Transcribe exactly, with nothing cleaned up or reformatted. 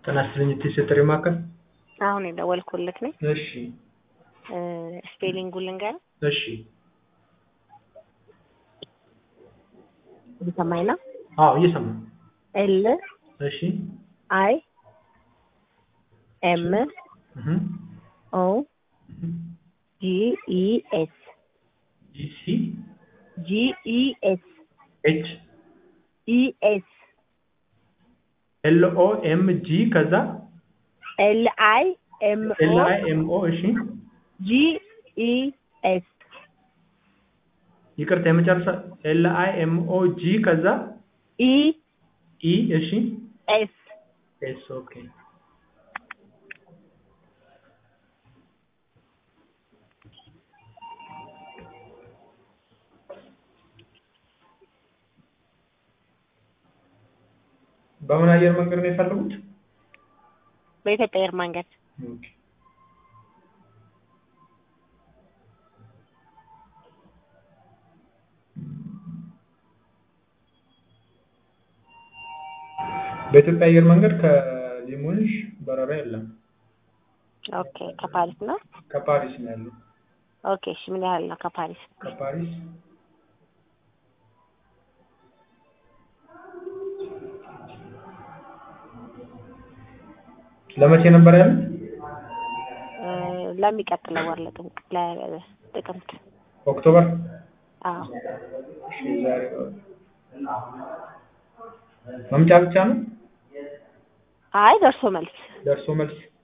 ተናስተኝ ትሰጥሪ ማከል አሁን የደወልኩልክ ነኝ እሺ እ ስፔሊንጉ ልንገር እሺ ይሰማይና አዎ እየሰማ ኤል እሺ አይ ኤም እህ ኦ ጂ ኢ ኤስ ጂ ሲ ጂ ኢ ኤስ ኤች ኢ ኤስ ኤል ኦ ኤም ጂ ከዛ ኤል አይ ኤም ኦ ኤል አይ ኤም ኦ እሺ ጂ ኢ ኤስ ይቅርታ የመጨረሻ ኤል አይ ኤም ኦ ጂ ከዛ ኢ ኢ እሺ ኤስ ኤስ ኦኬ በምን አየር መንገድ ነው የፈለጉት? በኢትዮጵያ አየር መንገድ ኦኬ በኢትዮጵያ አየር መንገድ ከሊሙንሽ በረራ የለም። ኦኬ ከፓሪስ ነው ከፓሪስ ነው ያለው። ኦኬ እሺ ምን ያህል ነው ከፓሪስ? ከፓሪስ ለመቼ ነበር ያለው? እ ለሚቀጥለው ወር ለጥቅምት ኦክቶበር አዎ እሺ ዛሬ መምጫ ብቻ ነው? አይ ደርሶ መልስ ደርሶ መልስ